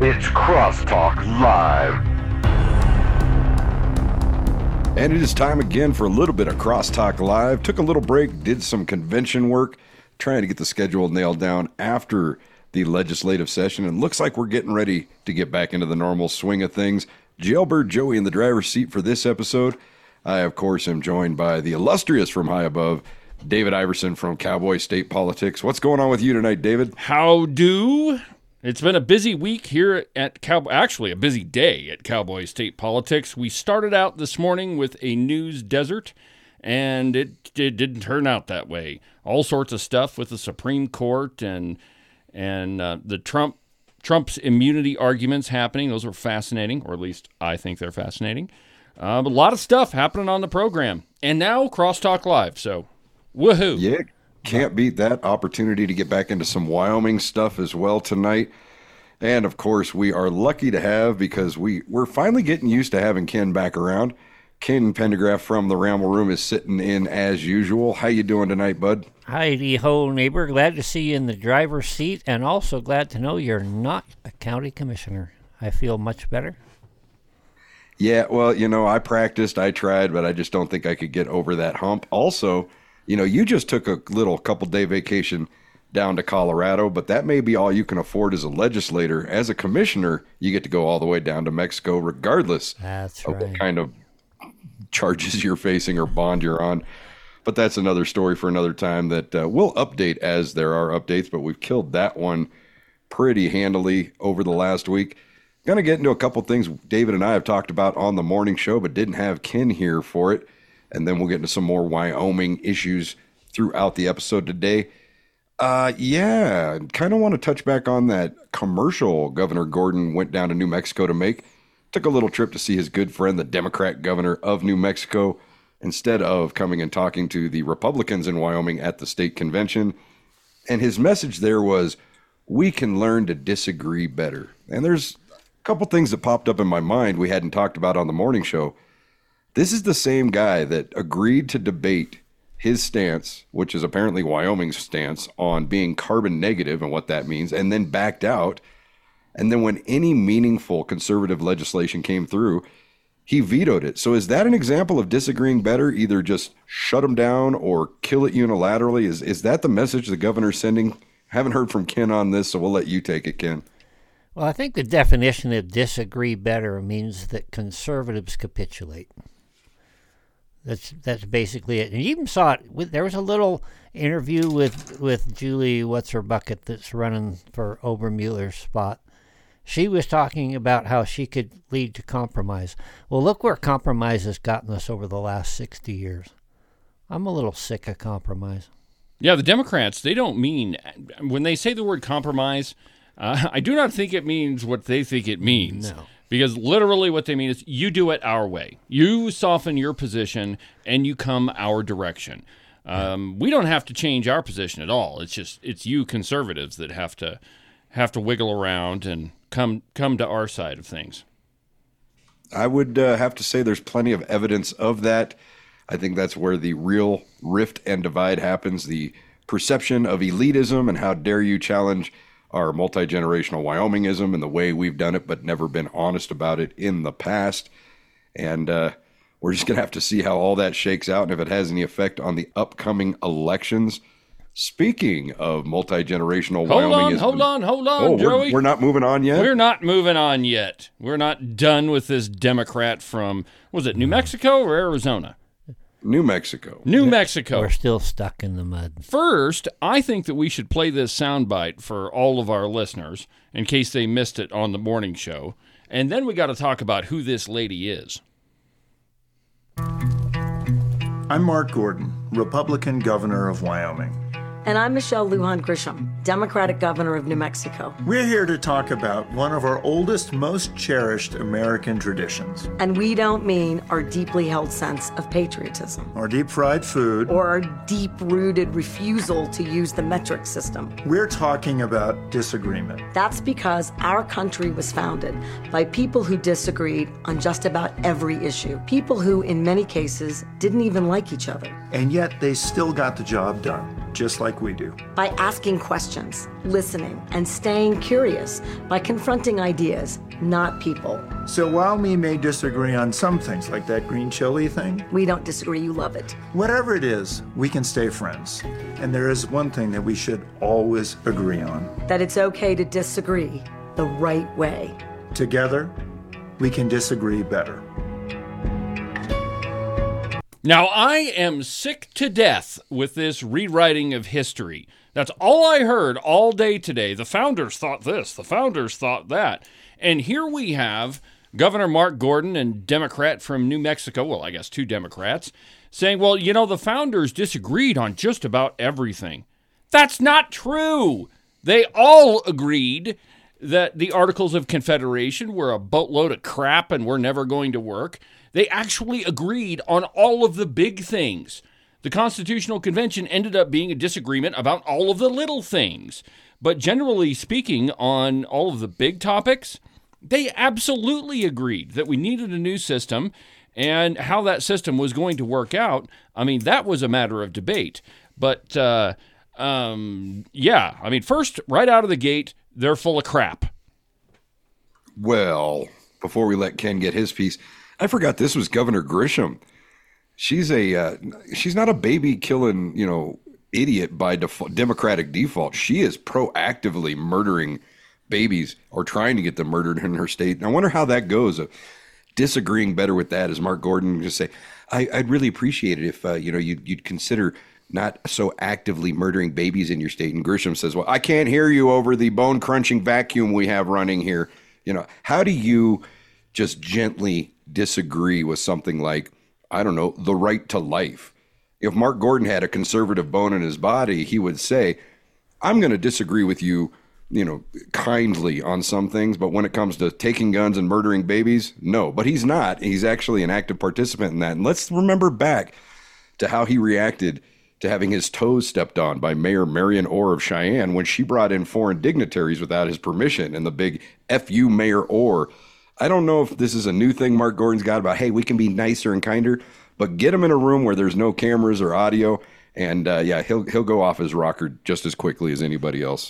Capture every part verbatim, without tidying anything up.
It's Crosstalk Live. And it is time again for a little bit of Crosstalk Live. Took a little break, did some convention work, trying to get the schedule nailed down after the legislative session. And looks like we're getting ready to get back into the normal swing of things. Jailbird Joey in the driver's seat for this episode. I, of course, am joined by the illustrious from high above, David Iverson from Cowboy State Politics. What's going on with you tonight, David? How do? It's been a busy week here at Cowboy, actually a busy day at Cowboy State Politics. We started out this morning with a news desert, and it, it didn't turn out that way. All sorts of stuff with the Supreme Court and and uh, the Trump Trump's immunity arguments happening. Those were fascinating, or at least I think they're fascinating. Uh, but a lot of stuff happening on the program, and now Crosstalk Live. So, woohoo! Yeah. Can't beat that opportunity to get back into some Wyoming stuff as well tonight. And of course, we are lucky to have, because we, we're finally getting used to having Ken back around. Ken Pendergraph from the Ramble Room is sitting in as usual. How you doing tonight, bud? Heidi ho, neighbor. Glad to see you in the driver's seat, and also glad to know you're not a county commissioner. I feel much better. Yeah, well, you know, I practiced, I tried, but I just don't think I could get over that hump. Also, you know, you just took a little couple-day vacation down to Colorado, but that may be all you can afford as a legislator. As a commissioner, you get to go all the way down to Mexico, regardless that's of right. what kind of charges you're facing or bond you're on. But that's another story for another time that uh, we'll update as there are updates, but we've killed that one pretty handily over the last week. Going to get into a couple things David and I have talked about on the morning show, but didn't have Ken here for it. And then we'll get into some more Wyoming issues throughout the episode today. Uh, yeah, kind of want to touch back on that commercial Governor Gordon went down to New Mexico to make. Took a little trip to see his good friend, the Democrat governor of New Mexico, instead of coming and talking to the Republicans in Wyoming at the state convention. And his message there was, we can learn to disagree better. And there's a couple things that popped up in my mind we hadn't talked about on the morning show. This is the same guy that agreed to debate his stance, which is apparently Wyoming's stance, on being carbon negative and what that means, and then backed out. And then when any meaningful conservative legislation came through, he vetoed it. So is that an example of disagreeing better? Either just shut him down or kill it unilaterally? Is is that the message the governor's sending? Haven't heard from Ken on this, so we'll let you take it, Ken. Well, I think the definition of disagree better means that conservatives capitulate. That's that's basically it. And you even saw it. With, there was a little interview with, with Julie What's-Her-Bucket that's running for Obermuller's spot. She was talking about how she could lead to compromise. Well, look where compromise has gotten us over the last sixty years. I'm a little sick of compromise. Yeah, the Democrats, they don't mean, when they say the word compromise, uh, I do not think it means what they think it means. No. Because literally what they mean is you do it our way. You soften your position and you come our direction. Um, we don't have to change our position at all. It's just it's you conservatives that have to have to wiggle around and come come to our side of things. I would uh, have to say there's plenty of evidence of that. I think that's where the real rift and divide happens. The perception of elitism and how dare you challenge our multi-generational Wyomingism and the way we've done it, but never been honest about it in the past. And uh, we're just going to have to see how all that shakes out and if it has any effect on the upcoming elections. Speaking of multi-generational hold Wyomingism. On, hold on, hold on, oh, Joey. We're, we're not moving on yet? We're not moving on yet. We're not done with this Democrat from, was it New Mexico or Arizona? New Mexico. New Mexico. We're still stuck in the mud. First, I think that we should play this soundbite for all of our listeners in case they missed it on the morning show. And then we got to talk about who this lady is. I'm Mark Gordon, Republican governor of Wyoming. And I'm Michelle Lujan Grisham, Democratic governor of New Mexico. We're here to talk about one of our oldest, most cherished American traditions. And we don't mean our deeply held sense of patriotism. Our deep-fried food. Or our deep-rooted refusal to use the metric system. We're talking about disagreement. That's because our country was founded by people who disagreed on just about every issue. People who, in many cases, didn't even like each other. And yet they still got the job done. just like we do. By asking questions, listening, and staying curious. By confronting ideas, not people. So while we may disagree on some things, like that green chili thing, We don't disagree, you love it. whatever it is, we can stay friends. And there is one thing that we should always agree on. That it's okay to disagree the right way. Together, we can disagree better. Now, I am sick to death with this rewriting of history. That's all I heard all day today. The founders thought this, the founders thought that. And here we have Governor Mark Gordon and Democrat from New Mexico, well, I guess two Democrats, saying, well, you know, the founders disagreed on just about everything. That's not true. They all agreed that the Articles of Confederation were a boatload of crap and were never going to work. They actually agreed on all of the big things. The Constitutional Convention ended up being a disagreement about all of the little things. But generally speaking, on all of the big topics, they absolutely agreed that we needed a new system, and how that system was going to work out, I mean, that was a matter of debate. But, uh, um, yeah, I mean, first, right out of the gate, they're full of crap. Well, before we let Ken get his piece, I forgot this was Governor Grisham. She's a uh, she's not a baby killing, you know, idiot by default, Democratic default. She is proactively murdering babies or trying to get them murdered in her state. And I wonder how that goes. Uh, disagreeing better with that is Mark Gordon just say, I, I'd really appreciate it if uh, you know you'd, you'd consider not so actively murdering babies in your state. And Grisham says, well, I can't hear you over the bone crunching vacuum we have running here. You know, how do you just gently disagree with something like, I don't know, the right to life? If Mark Gordon had a conservative bone in his body, he would say, I'm going to disagree with you, you know, kindly on some things, but when it comes to taking guns and murdering babies, no. But he's not. He's actually an active participant in that. And let's remember back to how he reacted to having his toes stepped on by Mayor Marion Orr of Cheyenne when she brought in foreign dignitaries without his permission, and the big F you, Mayor Orr. I don't know if this is a new thing Mark Gordon's got about, hey, we can be nicer and kinder, but get him in a room where there's no cameras or audio, and uh, yeah, he'll he'll go off his rocker just as quickly as anybody else.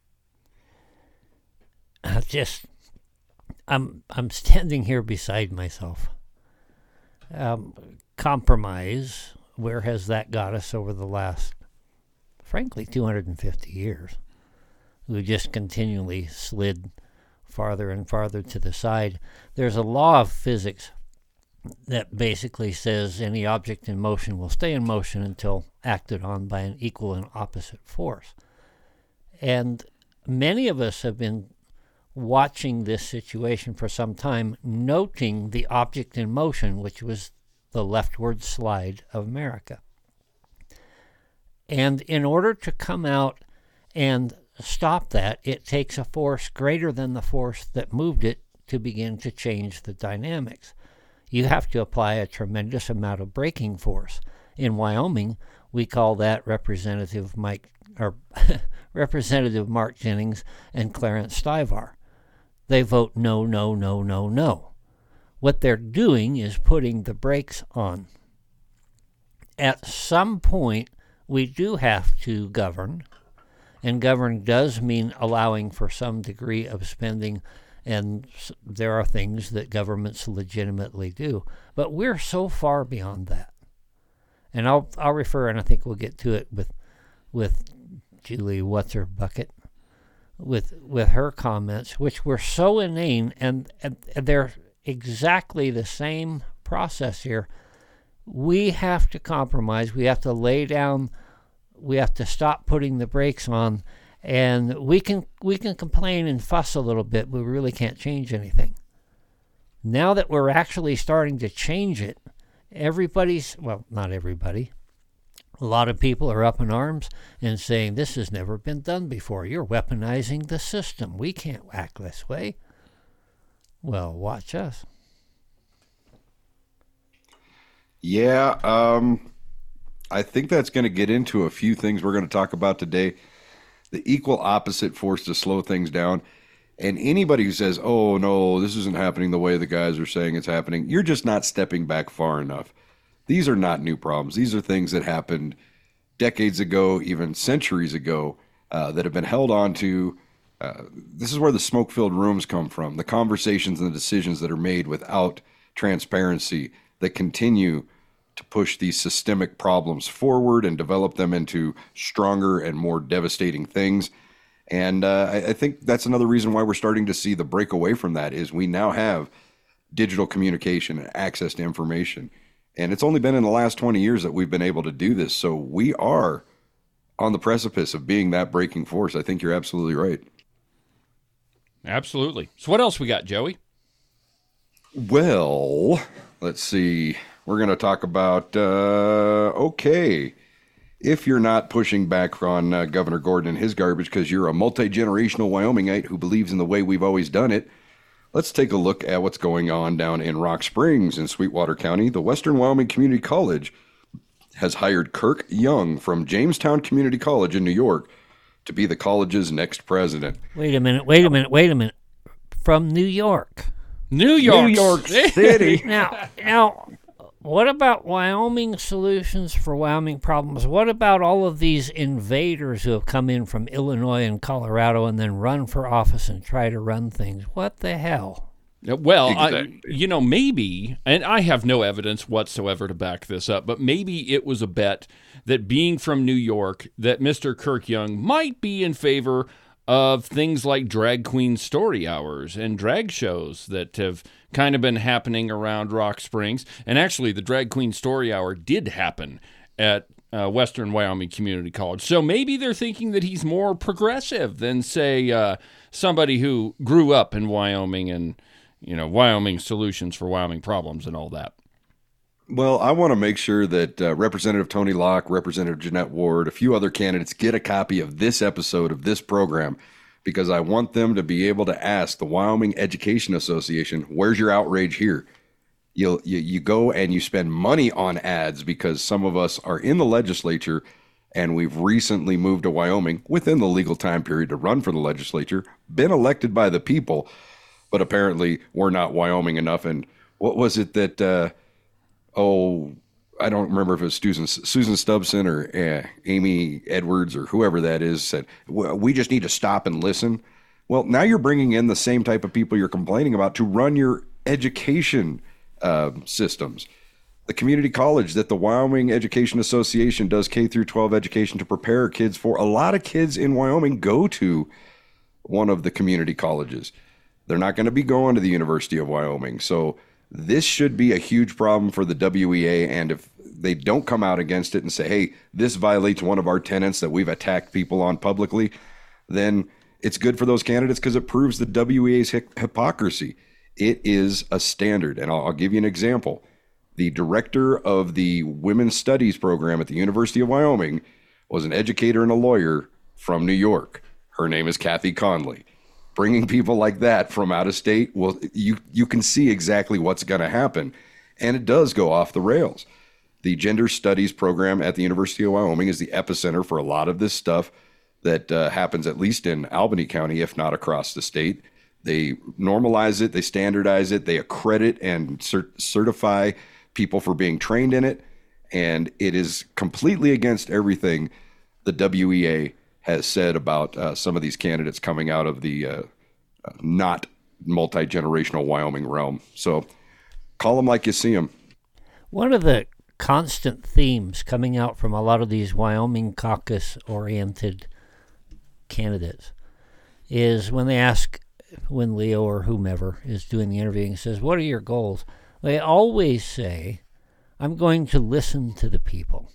I just, I'm I'm standing here beside myself. Um, compromise, where has that got us over the last, frankly, two hundred fifty years? We just continually slid farther and farther to the side. There's a law of physics that basically says any object in motion will stay in motion until acted on by an equal and opposite force. And many of us have been watching this situation for some time, noting the object in motion, which was the leftward slide of America. And in order to come out and stop that, it takes a force greater than the force that moved it to begin to change the dynamics. You have to apply a tremendous amount of braking force. In Wyoming, we call that Representative Mike or Representative Mark Jennings and Clarence Stivar. They vote no, no, no, no, no. What they're doing is putting the brakes on. At some point, we do have to govern, and govern does mean allowing for some degree of spending, and there are things that governments legitimately do. But we're so far beyond that. And I'll I'll refer, and I think we'll get to it with with Julie What's-Her-Bucket, with with her comments, which were so inane, and, and they're exactly the same process here. We have to compromise. We have to lay down. We have to stop putting the brakes on, and we can we can complain and fuss a little bit, but we really can't change anything. Now that we're actually starting to change it, everybody's, well, not everybody, a lot of people are up in arms and saying, this has never been done before. You're weaponizing the system. We can't act this way. Well, watch us. Yeah, um, I think that's going to get into a few things we're going to talk about today. The equal opposite force to slow things down. And anybody who says, oh, no, this isn't happening the way the guys are saying it's happening, you're just not stepping back far enough. These are not new problems. These are things that happened decades ago, even centuries ago, uh, that have been held on to. Uh, this is where the smoke-filled rooms come from, the conversations and the decisions that are made without transparency that continue to push these systemic problems forward and develop them into stronger and more devastating things. And uh, I, I think that's another reason why we're starting to see the break away from that is we now have digital communication and access to information. And it's only been in the last twenty years that we've been able to do this. So we are on the precipice of being that breaking force. I think you're absolutely right. Absolutely. So what else we got, Joey? Well, let's see. We're going to talk about, uh, okay, if you're not pushing back on uh, Governor Gordon and his garbage because you're a multi-generational Wyomingite who believes in the way we've always done it, let's take a look at what's going on down in Rock Springs in Sweetwater County. The Western Wyoming Community College has hired Kirk Young from Jamestown Community College in New York to be the college's next president. Wait a minute, wait a minute, wait a minute. From New York. New York, New York City. Now, now, what about Wyoming Solutions for Wyoming Problems? What about all of these invaders who have come in from Illinois and Colorado and then run for office and try to run things? What the hell? Well, Exactly. I, you know, maybe, and I have no evidence whatsoever to back this up, but maybe it was a bet that being from New York, that Mister Kirk Young might be in favor of things like drag queen story hours and drag shows that have kind of been happening around Rock Springs. And actually, the drag queen story hour did happen at uh, Western Wyoming Community College. So maybe they're thinking that he's more progressive than, say, uh, somebody who grew up in Wyoming and, you know, Wyoming Solutions for Wyoming Problems and all that. Well, I want to make sure that uh, Representative Tony Locke, Representative Jeanette Ward, a few other candidates get a copy of this episode of this program because I want them to be able to ask the Wyoming Education Association, where's your outrage here? You'll, you you go and you spend money on ads because some of us are in the legislature and we've recently moved to Wyoming within the legal time period to run for the legislature, been elected by the people, but apparently we're not Wyoming enough. And what was it that... Uh, oh, I don't remember if it was Susan, Susan Stubbson or uh, Amy Edwards or whoever that is said, we just need to stop and listen. Well, now you're bringing in the same type of people you're complaining about to run your education uh, systems. The community college that the Wyoming Education Association does K through twelve education to prepare kids for. A lot of kids in Wyoming go to one of the community colleges. They're not going to be going to the University of Wyoming. So this should be a huge problem for the W E A, and if they don't come out against it and say, hey, this violates one of our tenets that we've attacked people on publicly, then it's good for those candidates because it proves the W E A's hi- hypocrisy. It is a standard, and I'll, I'll give you an example. The director of the Women's Studies program at the University of Wyoming was an educator and a lawyer from New York. Her name is Kathy Conley. Bringing people like that from out of state, well, you you can see exactly what's going to happen. And it does go off the rails. The Gender Studies program at the University of Wyoming is the epicenter for a lot of this stuff that uh, happens at least in Albany County, if not across the state. They normalize it, they standardize it, they accredit and cert- certify people for being trained in it. And it is completely against everything the W E A has said about uh, some of these candidates coming out of the uh, not multi-generational Wyoming realm. So call them like you see them. One of the constant themes coming out from a lot of these Wyoming caucus-oriented candidates is when they ask, when Leo or whomever is doing the interviewing, says, what are your goals? They always say, I'm going to listen to the people.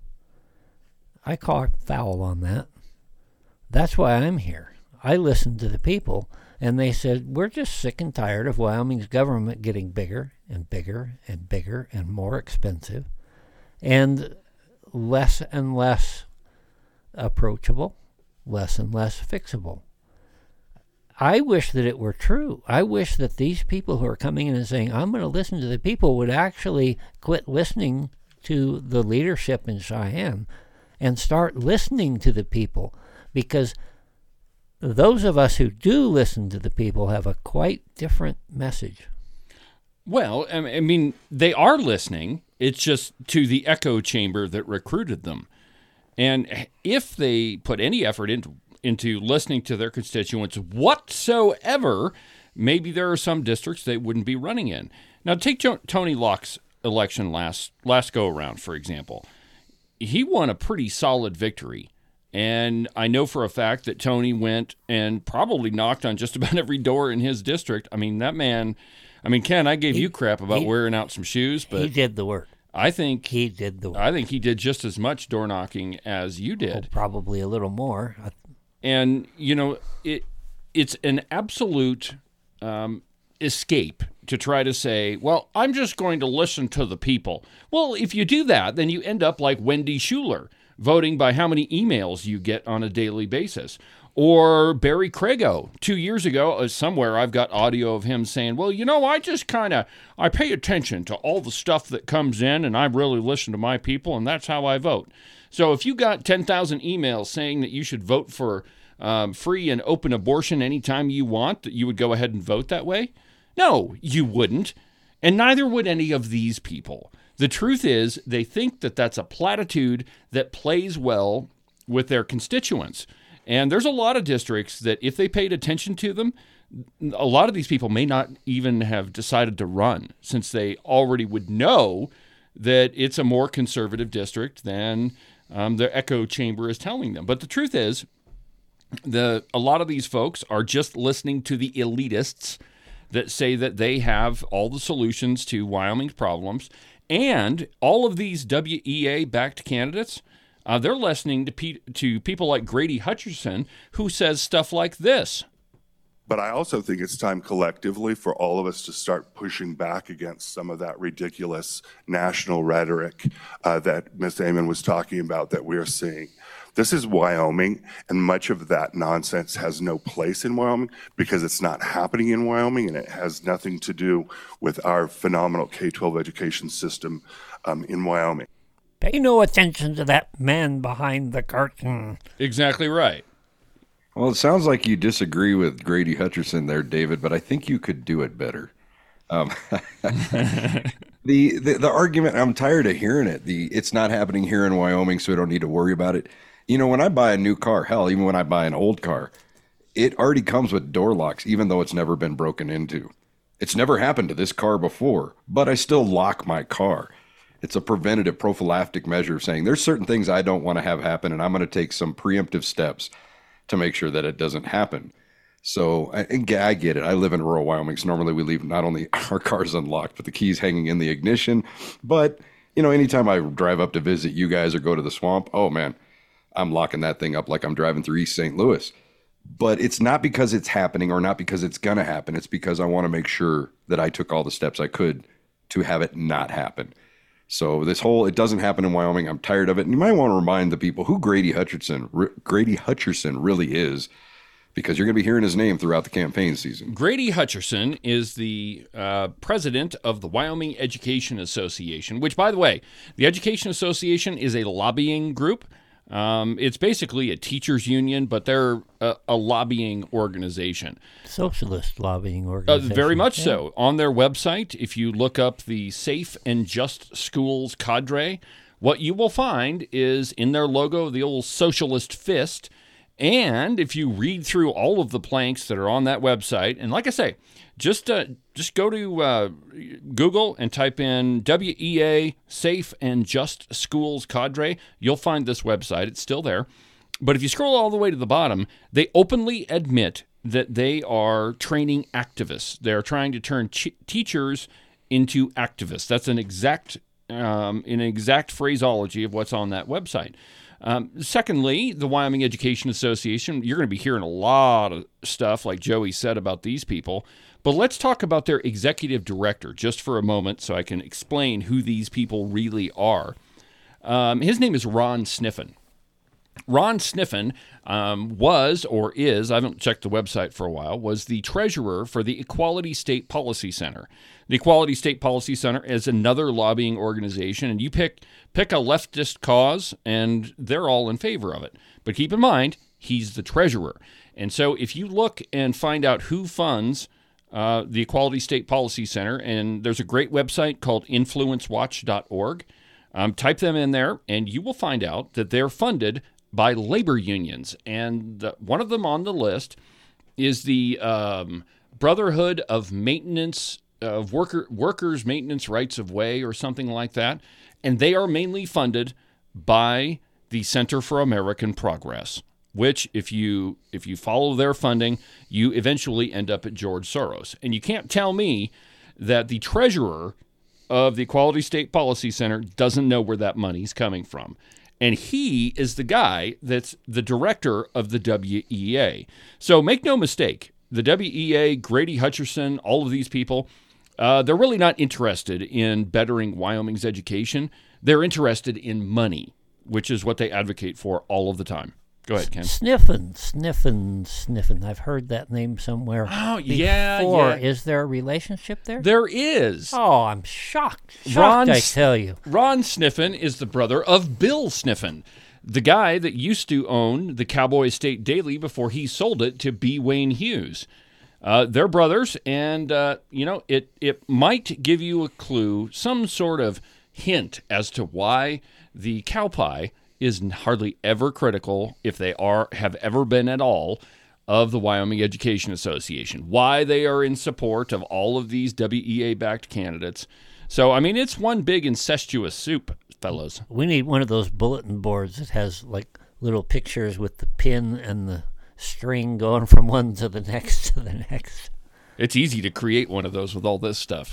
I call foul on that. That's why I'm here. I listened to the people, and they said, we're just sick and tired of Wyoming's government getting bigger and bigger and bigger and more expensive and less and less approachable, less and less fixable. I wish that it were true. I wish that these people who are coming in and saying, I'm going to listen to the people, would actually quit listening to the leadership in Cheyenne and start listening to the people. Because those of us who do listen to the people have a quite different message. Well, I mean, they are listening. It's just to the echo chamber that recruited them. And if they put any effort into into listening to their constituents whatsoever, maybe there are some districts they wouldn't be running in. Now, take jo- Tony Locke's election last last go around, for example. He won a pretty solid victory. And I know for a fact that Tony went and probably knocked on just about every door in his district. I mean, that man, I mean, Ken, I gave he, you crap about he, wearing out some shoes, but he did the work. I think he did the work. I think he did just as much door knocking as you did. Oh, probably a little more. And, you know, it it's an absolute um, escape to try to say, well, I'm just going to listen to the people. Well, if you do that, then you end up like Wendy Schuler, voting by how many emails you get on a daily basis. Or Barry Crago. Two years ago, uh, somewhere I've got audio of him saying, well, you know, I just kind of, I pay attention to all the stuff that comes in, and I really listen to my people, and that's how I vote. So if you got ten thousand emails saying that you should vote for um, free and open abortion anytime you want, that you would go ahead and vote that way? No, you wouldn't. And neither would any of these people. The truth is, they think that that's a platitude that plays well with their constituents. And there's a lot of districts that if they paid attention to them, a lot of these people may not even have decided to run, since they already would know that it's a more conservative district than um, the echo chamber is telling them. But the truth is, the a lot of these folks are just listening to the elitists that say that they have all the solutions to Wyoming's problems. And all of these W E A-backed candidates, uh, they're listening to, pe- to people like Grady Hutcherson, who says stuff like this. But I also think it's time collectively for all of us to start pushing back against some of that ridiculous national rhetoric uh, that Miz Amon was talking about that we're seeing. This is Wyoming, and much of that nonsense has no place in Wyoming because it's not happening in Wyoming, and it has nothing to do with our phenomenal K twelve education system um, in Wyoming. Pay no attention to that man behind the curtain. Exactly right. Well, it sounds like you disagree with Grady Hutcherson there, David, but I think you could do it better. Um, the, the the argument, I'm tired of hearing it. The it's not happening here in Wyoming, so we don't need to worry about it. You know, when I buy a new car, hell, even when I buy an old car, it already comes with door locks, even though it's never been broken into. It's never happened to this car before, but I still lock my car. It's a preventative prophylactic measure of saying there's certain things I don't want to have happen, and I'm going to take some preemptive steps to make sure that it doesn't happen. So I, I get it. I live in rural Wyoming, so normally we leave not only our cars unlocked, but the keys hanging in the ignition. But, you know, anytime I drive up to visit you guys or go to the swamp, oh, man, I'm locking that thing up like I'm driving through East Saint Louis. But it's not because it's happening or not because it's going to happen. It's because I want to make sure that I took all the steps I could to have it not happen. So this whole, it doesn't happen in Wyoming. I'm tired of it. And you might want to remind the people who Grady Hutcherson, R- Grady Hutcherson really is, because you're going to be hearing his name throughout the campaign season. Grady Hutcherson is the uh, president of the Wyoming Education Association, which, by the way, the Education Association is a lobbying group. Um, it's basically a teachers union, but they're a, a lobbying organization. Socialist lobbying Uh, organization. very much Yeah. so. On their website, if you look up the Safe and Just Schools cadre, what you will find is in their logo the old socialist fist. And if you read through all of the planks that are on that website, and like I say, just uh, just go to uh, Google and type in W E A Safe and Just Schools Cadre. You'll find this website. It's still there. But if you scroll all the way to the bottom, they openly admit that they are training activists. They're trying to turn ch- teachers into activists. That's an exact, um, an exact phraseology of what's on that website. Um, secondly, the Wyoming Education Association, you're going to be hearing a lot of stuff, like Joey said, about these people. But let's talk about their executive director just for a moment so I can explain who these people really are. Um, his name is Ron Sniffen. Ron Sniffen um, was or is, I haven't checked the website for a while, was the treasurer for the Equality State Policy Center. The Equality State Policy Center is another lobbying organization, and you pick pick a leftist cause, and they're all in favor of it. But keep in mind, he's the treasurer. And so if you look and find out who funds uh, the Equality State Policy Center, and there's a great website called influence watch dot org. Um, type them in there, and you will find out that they're funded by labor unions. And the, one of them on the list is the um, Brotherhood of Maintenance of Worker Workers Maintenance Rights of Way or something like that. And they are mainly funded by the Center for American Progress, which if you if you follow their funding, you eventually end up at George Soros. And you can't tell me that the treasurer of the Equality State Policy Center doesn't know where that money's coming from. And he is the guy that's the director of the W E A. So make no mistake, the W E A, Grady Hutcherson, all of these people, uh, they're really not interested in bettering Wyoming's education. They're interested in money, which is what they advocate for all of the time. Go ahead, Ken. Sniffin, Sniffin, Sniffin. I've heard that name somewhere. Oh, yeah, before. yeah. Is there a relationship there? There is. Oh, I'm shocked. Shocked, Ron I tell you. Ron Sniffen is the brother of Bill Sniffen, the guy that used to own the Cowboy State Daily before he sold it to B. Wayne Hughes. Uh, they're brothers, and, uh, you know, it, it might give you a clue, some sort of hint as to why the cow pie is hardly ever critical, if they are have ever been at all, of the Wyoming Education Association. Why they are in support of all of these W E A-backed candidates. So, I mean, it's one big incestuous soup, fellows. We need one of those bulletin boards that has, like, little pictures with the pin and the string going from one to the next to the next. It's easy to create one of those with all this stuff.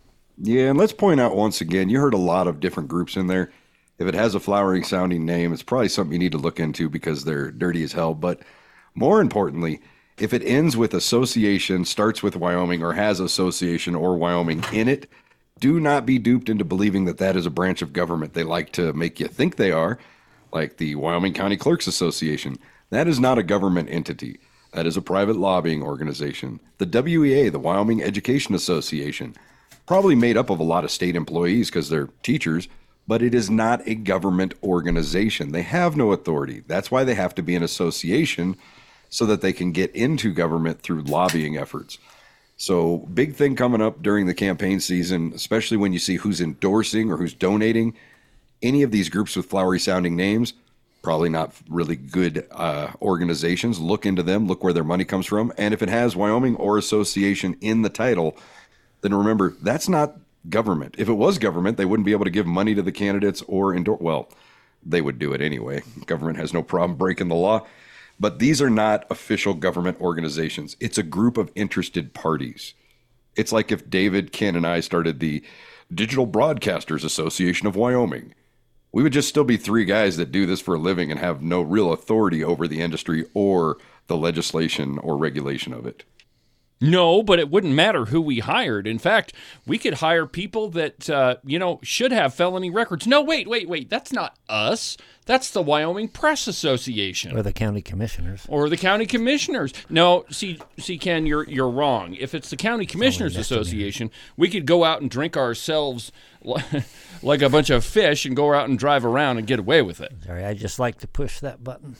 Yeah, and let's point out once again, you heard a lot of different groups in there. If it has a flowery sounding name, it's probably something you need to look into because they're dirty as hell. But more importantly, if it ends with association, starts with Wyoming, or has association or Wyoming in it, do not be duped into believing that that is a branch of government they like to make you think they are, like the Wyoming County Clerks Association. That is not a government entity. That is a private lobbying organization. The W E A, the Wyoming Education Association, probably made up of a lot of state employees because they're teachers, but it is not a government organization. They have no authority. That's why they have to be an association so that they can get into government through lobbying efforts. So big thing coming up during the campaign season, especially when you see who's endorsing or who's donating. Any of these groups with flowery sounding names, probably not really good uh, organizations. Look into them, look where their money comes from. And if it has Wyoming or association in the title, then remember, that's not government. If it was government, they wouldn't be able to give money to the candidates or endorse. Well, they would do it anyway. Government has no problem breaking the law. But these are not official government organizations. It's a group of interested parties. It's like if David, Ken, and I started the Digital Broadcasters Association of Wyoming. We would just still be three guys that do this for a living and have no real authority over the industry or the legislation or regulation of it. No, but it wouldn't matter who we hired. In fact, we could hire people that, uh, you know, should have felony records. No, wait, wait, wait. That's not us. That's the Wyoming Press Association. Or the county commissioners. Or the county commissioners. No, see, see, Ken, you're you're wrong. If it's the County Commissioners Association, we could go out and drink ourselves like a bunch of fish and go out and drive around and get away with it. Sorry, I just like to push that button.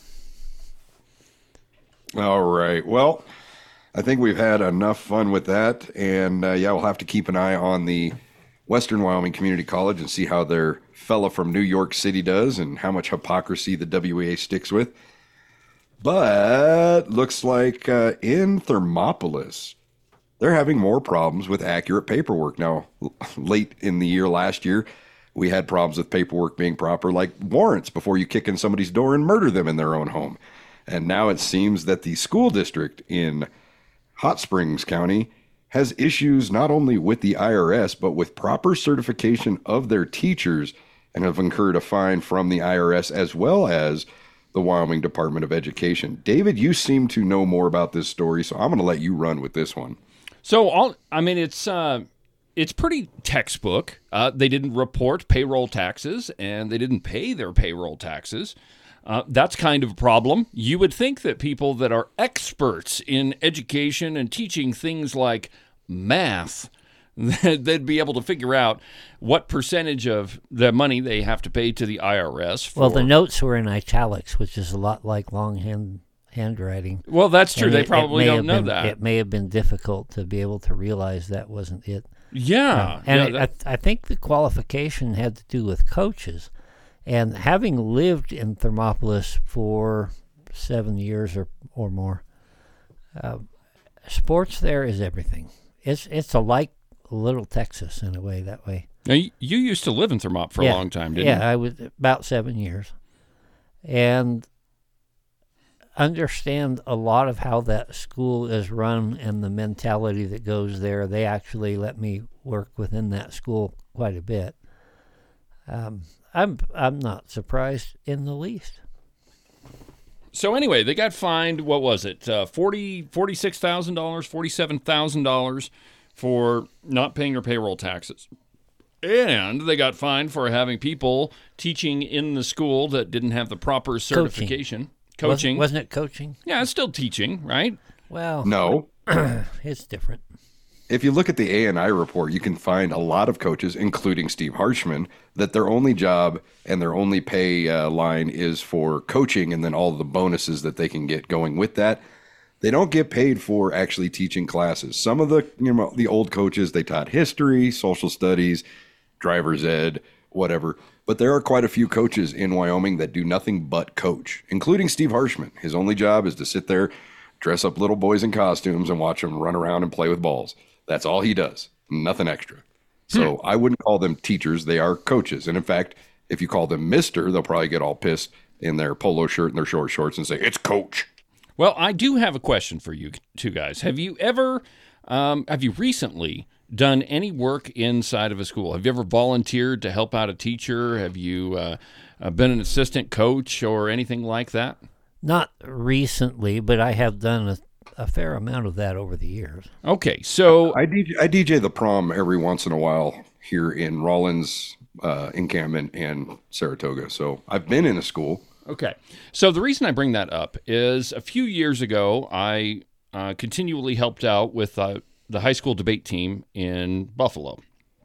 All right. Well, I think we've had enough fun with that. And uh, yeah, we'll have to keep an eye on the Western Wyoming Community College and see how their fella from New York City does and how much hypocrisy the W E A sticks with. But looks like uh, in Thermopolis, they're having more problems with accurate paperwork. Now, late in the year last year, we had problems with paperwork being proper, like warrants before you kick in somebody's door and murder them in their own home. And now it seems that the school district in Hot Springs County has issues not only with the I R S, but with proper certification of their teachers, and have incurred a fine from the I R S as well as the Wyoming Department of Education. David, you seem to know more about this story, so I'm going to let you run with this one. So, all, I mean, it's uh, it's pretty textbook. Uh, they didn't report payroll taxes, and they didn't pay their payroll taxes. Uh, that's kind of a problem. You would think that people that are experts in education and teaching things like math, they'd be able to figure out what percentage of the money they have to pay to the I R S for. Well, the notes were in italics, which is a lot like longhand handwriting. Well, that's true. And they it, probably it don't have know been, that. It may have been difficult to be able to realize that wasn't it. Yeah. And yeah, it, that- I, I think the qualification had to do with coaches. And having lived in Thermopolis for seven years or, or more, uh, sports there is everything. It's it's a like Little Texas in a way that way. now, you, you used to live in Thermop for yeah. a long time, didn't yeah, you? I was about seven years. And understand a lot of how that school is run and the mentality that goes there. They actually let me work within that school quite a bit. Um, I'm I'm not surprised in the least. So anyway, they got fined, what was it, uh, forty, forty-six thousand dollars, forty-seven thousand dollars for not paying their payroll taxes. And they got fined for having people teaching in the school that didn't have the proper certification. Coaching. Wasn't, wasn't it coaching? Yeah, it's still teaching, right? Well, No. it's different. If you look at the A and I report, you can find a lot of coaches, including Steve Harshman, that their only job and their only pay uh, line is for coaching and then all the bonuses that they can get going with that. They don't get paid for actually teaching classes. Some of the, you know, the old coaches, they taught history, social studies, driver's ed, whatever. But there are quite a few coaches in Wyoming that do nothing but coach, including Steve Harshman. His only job is to sit there, dress up little boys in costumes and watch them run around and play with balls. That's all he does, nothing extra. So hmm. I wouldn't call them teachers. They are coaches. And in fact, if you call them Mister, they'll probably get all pissed in their polo shirt and their short shorts and say, it's coach. Well, I do have a question for you two guys. Have you ever, um, have you recently done any work inside of a school? Have you ever volunteered to help out a teacher? Have you uh, uh, been an assistant coach or anything like that? Not recently, but I have done a, a fair amount of that over the years. Okay, so I D J, I D J the prom every once in a while here in Rawlins, uh, Encampment, and Saratoga. So I've been in a school. Okay, so the reason I bring that up is a few years ago, I uh, continually helped out with uh, the high school debate team in Buffalo.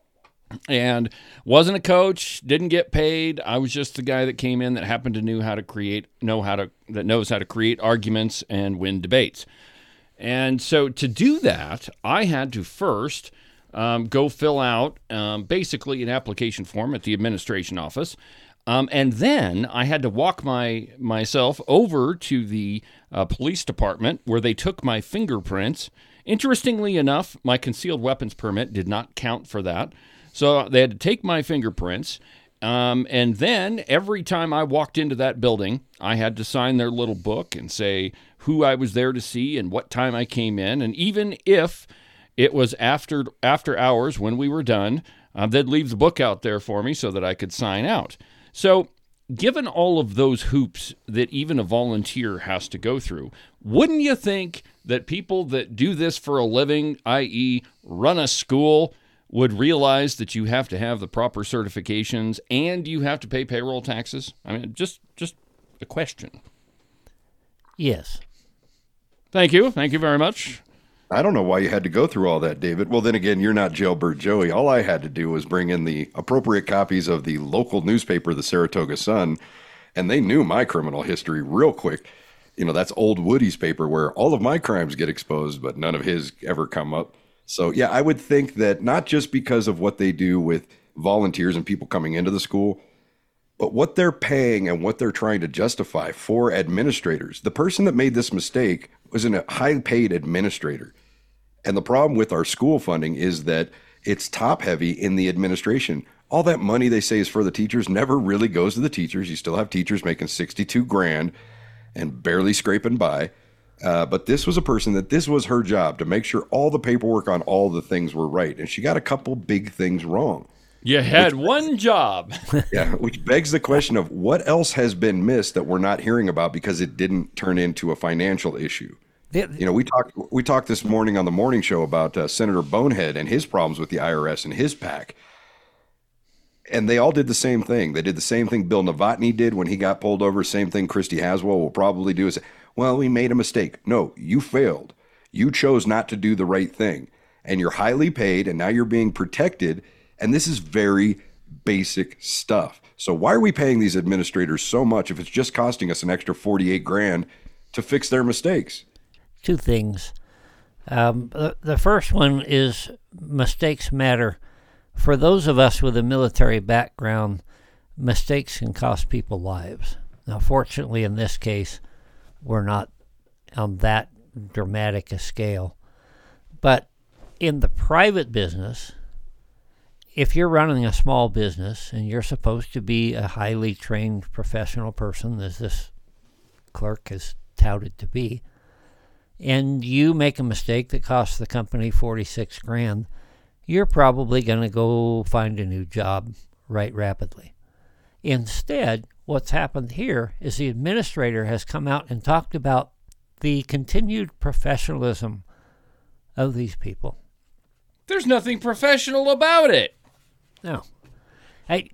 And wasn't a coach, didn't get paid. I was just the guy that came in that happened to knew how to create, know how to, that knows how to create arguments and win debates. And so to do that, I had to first um, go fill out um, basically an application form at the administration office. Um, and then I had to walk my myself over to the uh, police department where they took my fingerprints. Interestingly enough, my concealed weapons permit did not count for that. So they had to take my fingerprints. Um, and then every time I walked into that building, I had to sign their little book and say who I was there to see and what time I came in. And even if it was after after hours when we were done, uh, they'd leave the book out there for me so that I could sign out. So given all of those hoops that even a volunteer has to go through, wouldn't you think that people that do this for a living, that is run a school, would realize that you have to have the proper certifications and you have to pay payroll taxes? I mean, just just a question. Yes. Thank you. Thank you very much. I don't know why you had to go through all that, David. Well, then again, you're not Jailbird Joey. All I had to do was bring in the appropriate copies of the local newspaper, the Saratoga Sun, and they knew my criminal history real quick. You know, that's old Woody's paper where all of my crimes get exposed, but none of his ever come up. So, yeah, I would think that not just because of what they do with volunteers and people coming into the school, but what they're paying and what they're trying to justify for administrators. The person that made this mistake was a high-paid administrator. And the problem with our school funding is that it's top-heavy in the administration. All that money they say is for the teachers never really goes to the teachers. You still have teachers making sixty-two grand and barely scraping by. Uh, but this was a person that this was her job, to make sure all the paperwork on all the things were right. And she got a couple big things wrong. You had which, one job. Yeah, which begs the question of what else has been missed that we're not hearing about because it didn't turn into a financial issue. You know, we talked we talked this morning on the morning show about uh, Senator Bonehead and his problems with the I R S and his PAC. And they all did the same thing. They did the same thing Bill Novotny did when he got pulled over. Same thing Christy Haswell will probably do is, well, we made a mistake. No, you failed. You chose not to do the right thing. And you're highly paid, and now you're being protected. And this is very basic stuff. So why are we paying these administrators so much if it's just costing us an extra forty-eight grand to fix their mistakes? Two things. Um, the, the first one is mistakes matter. For those of us with a military background, mistakes can cost people lives. Now, fortunately, in this case, we're not on that dramatic a scale. But in the private business, if you're running a small business and you're supposed to be a highly trained professional person, as this clerk is touted to be, and you make a mistake that costs the company forty-six grand, you're probably going to go find a new job right rapidly. Instead, what's happened here is the administrator has come out and talked about the continued professionalism of these people. There's nothing professional about it. No. I,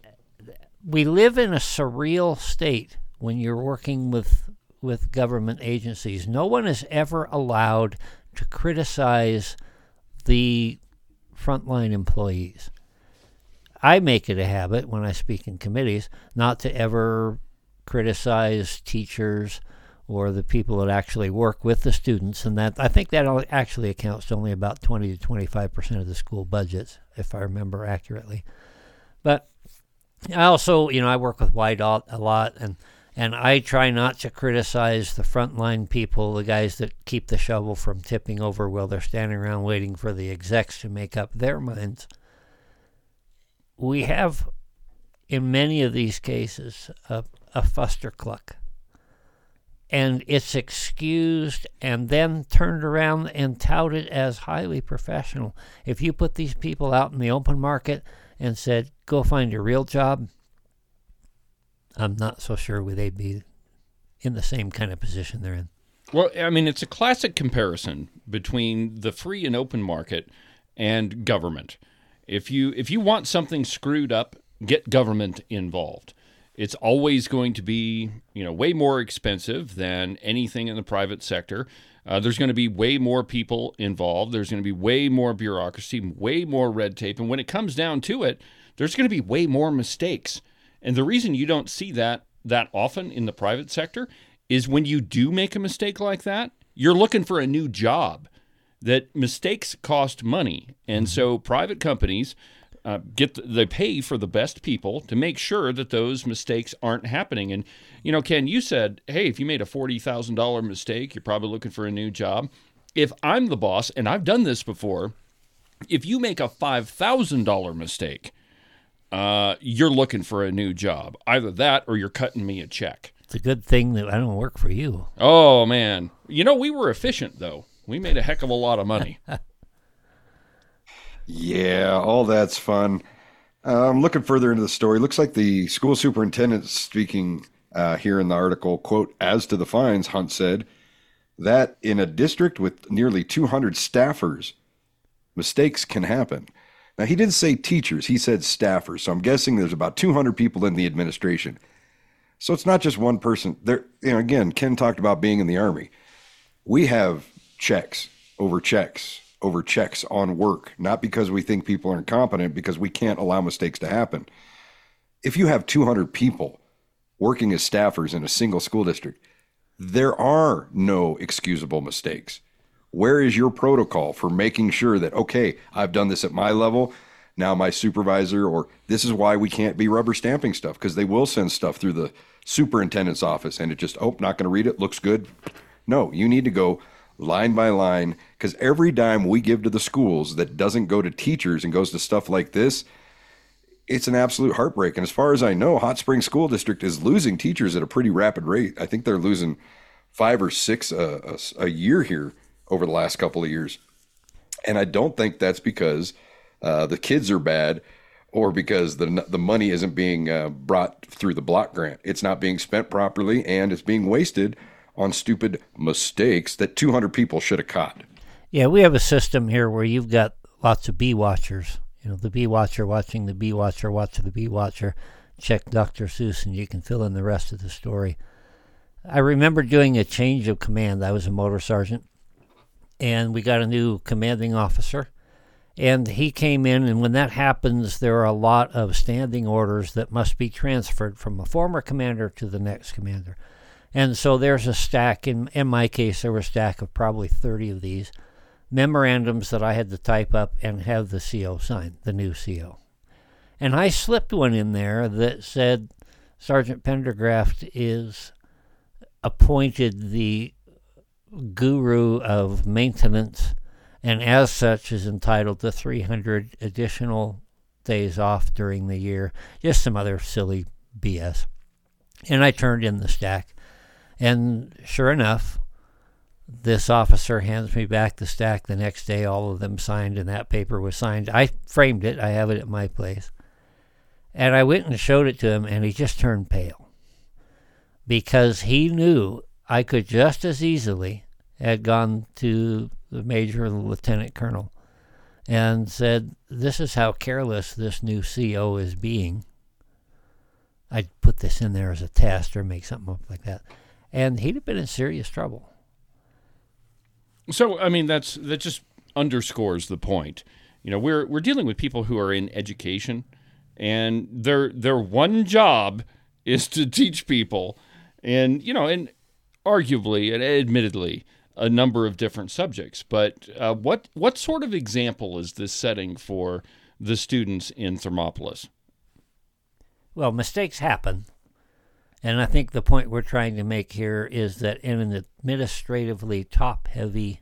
we live in a surreal state when you're working with with government agencies. No one is ever allowed to criticize the frontline employees. I make it a habit when I speak in committees not to ever criticize teachers or the people that actually work with the students, and that I think that actually accounts to only about twenty to twenty-five percent of the school budgets, if I remember accurately. But I also, you know, I work with Y DOT a lot, and and I try not to criticize the frontline people, the guys that keep the shovel from tipping over while they're standing around waiting for the execs to make up their minds. We have, in many of these cases, a, a fustercluck. And it's excused and then turned around and touted as highly professional. If you put these people out in the open market and said, go find a real job, I'm not so sure would they be in the same kind of position they're in. Well, I mean, it's a classic comparison between the free and open market and government. If you if you want something screwed up, get government involved. It's always going to be, you know, way more expensive than anything in the private sector. Uh, there's going to be way more people involved. There's going to be way more bureaucracy, way more red tape. And when it comes down to it, there's going to be way more mistakes. And the reason you don't see that that often in the private sector is when you do make a mistake like that, you're looking for a new job. That mistakes cost money. And so private companies uh, get the, they pay for the best people to make sure that those mistakes aren't happening. And, you know, Ken, you said, hey, if you made a forty thousand dollars mistake, you're probably looking for a new job. If I'm the boss, and I've done this before, if you make a five thousand dollars mistake, uh, you're looking for a new job. Either that or you're cutting me a check. It's a good thing that I don't work for you. Oh, man. You know, we were efficient, though. We made a heck of a lot of money. Yeah, all that's fun. Uh, I'm looking further into the story. Looks like the school superintendent speaking uh, here in the article, quote, as to the fines, Hunt said, that in a district with nearly two hundred staffers, mistakes can happen. Now, he didn't say teachers. He said staffers. So I'm guessing there's about two hundred people in the administration. So it's not just one person. There, you know, again, Ken talked about being in the Army. We have checks over checks over checks on work, not because we think people are incompetent, because we can't allow mistakes to happen. If you have two hundred people working as staffers in a single school district, there are no excusable mistakes. Where is your protocol for making sure that, okay, I've done this at my level, now my supervisor, or this is why we can't be rubber stamping stuff, because they will send stuff through the superintendent's office and it just, oh, not going to read it, looks good. No, you need to go line by line, because every dime we give to the schools that doesn't go to teachers and goes to stuff like this, it's an absolute heartbreak. And as far as I know, Hot Springs School District is losing teachers at a pretty rapid rate. I think they're losing five or six a, a, a year here over the last couple of years. And I don't think that's because uh, the kids are bad or because the the money isn't being uh, brought through the block grant. It's not being spent properly, and it's being wasted on stupid mistakes that two hundred people should have caught. Yeah, we have a system here where you've got lots of bee watchers. You know, the bee watcher watching the bee watcher watch the bee watcher. Check Doctor Seuss and you can fill in the rest of the story. I remember doing a change of command. I was a motor sergeant, and we got a new commanding officer. And he came in, and when that happens, there are a lot of standing orders that must be transferred from a former commander to the next commander. And so there's a stack, in, in my case, there was a stack of probably thirty of these memorandums that I had to type up and have the C O sign, the new C O. And I slipped one in there that said Sergeant Pendergraft is appointed the guru of maintenance, and as such is entitled to three hundred additional days off during the year. Just some other silly B S. And I turned in the stack. And sure enough, this officer hands me back the stack the next day, all of them signed, and that paper was signed. I framed it. I have it at my place. And I went and showed it to him, and he just turned pale. Because he knew I could just as easily have gone to the major or the lieutenant colonel and said, this is how careless this new C O is being. I'd put this in there as a test or make something up like that. And he'd have been in serious trouble. So, I mean, that's that just underscores the point. You know, we're we're dealing with people who are in education, and their their one job is to teach people, and you know, and arguably and admittedly, a number of different subjects. But uh, what what sort of example is this setting for the students in Thermopolis? Well, mistakes happen. And I think the point we're trying to make here is that in an administratively top-heavy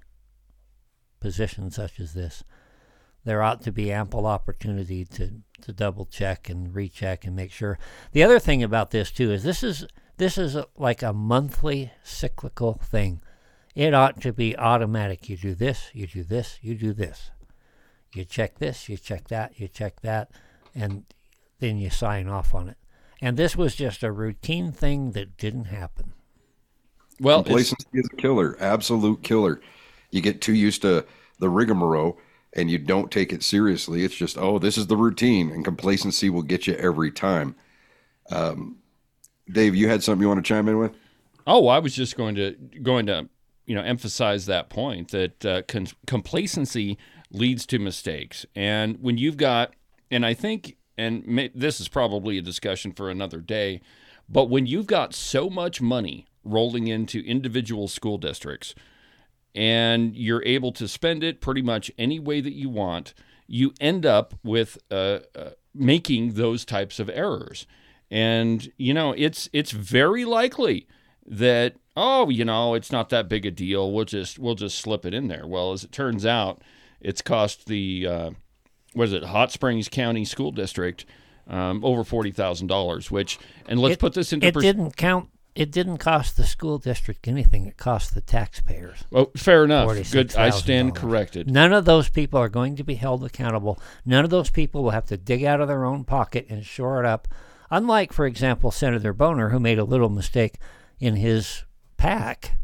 position such as this, there ought to be ample opportunity to, to double-check and recheck and make sure. The other thing about this, too, is this is this is a, like a monthly cyclical thing. It ought to be automatic. You do this, you do this, you do this. You check this, you check that, you check that, and then you sign off on it. And this was just a routine thing that didn't happen. Well, complacency is a killer, absolute killer. You get too used to the rigmarole and you don't take it seriously. It's just, oh, this is the routine, and complacency will get you every time. Um, Dave, you had something you want to chime in with? Oh, I was just going to going to you know emphasize that point that uh, con- complacency leads to mistakes, and when you've got, and I think. And may, this is probably a discussion for another day, but when you've got so much money rolling into individual school districts and you're able to spend it pretty much any way that you want, you end up with uh, uh, making those types of errors. And, you know, it's it's very likely that, oh, you know, it's not that big a deal. We'll just we'll just slip it in there. Well, as it turns out, it's cost the... Uh, what is it, Hot Springs County School District, um, over forty thousand dollars, which, and let's it, put this into It pers- didn't count, it didn't cost the school district anything. It cost the taxpayers. Well, fair enough. Good, I stand corrected. None of those people are going to be held accountable. None of those people will have to dig out of their own pocket and shore it up. Unlike, for example, Senator Boner, who made a little mistake in his PAC,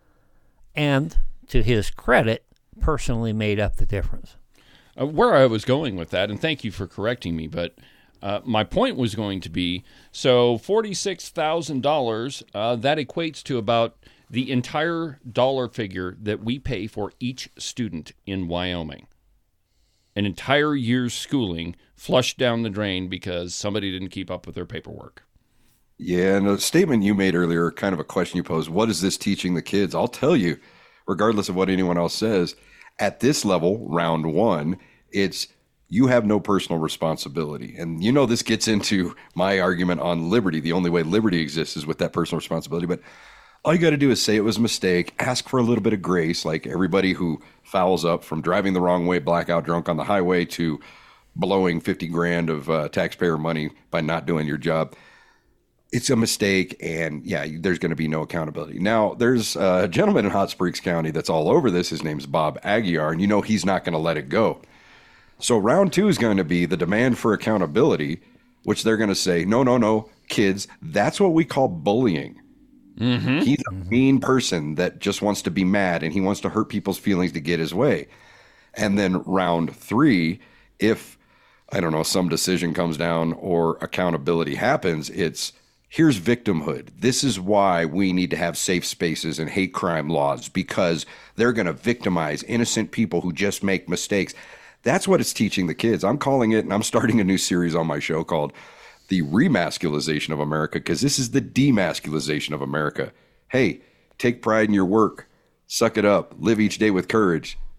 and to his credit, personally made up the difference. Uh, where I was going with that, and thank you for correcting me, but uh, my point was going to be, so forty-six thousand dollars, uh, that equates to about the entire dollar figure that we pay for each student in Wyoming. An entire year's schooling flushed down the drain because somebody didn't keep up with their paperwork. Yeah, and a statement you made earlier, kind of a question you posed, what is this teaching the kids? I'll tell you, regardless of what anyone else says, at this level, round one, it's you have no personal responsibility. And you know this gets into my argument on liberty. The only way liberty exists is with that personal responsibility. But all you got to do is say it was a mistake, ask for a little bit of grace, like everybody who fouls up from driving the wrong way, blackout drunk on the highway, to blowing fifty grand of uh, taxpayer money by not doing your job. It's a mistake, and yeah, there's going to be no accountability. Now, there's a gentleman in Hot Springs County that's all over this. His name's Bob Aguiar, and you know he's not going to let it go. So round two is going to be the demand for accountability, which they're going to say, no, no, no, kids, that's what we call bullying. Mm-hmm. He's a mean person that just wants to be mad, and he wants to hurt people's feelings to get his way. And then round three, if, I don't know, some decision comes down or accountability happens, it's, here's victimhood. This is why we need to have safe spaces and hate crime laws, because they're going to victimize innocent people who just make mistakes. That's what it's teaching the kids. I'm calling it, and I'm starting a new series on my show called The Remasculization of America, because this is the demasculization of America. Hey, take pride in your work. Suck it up. Live each day with courage.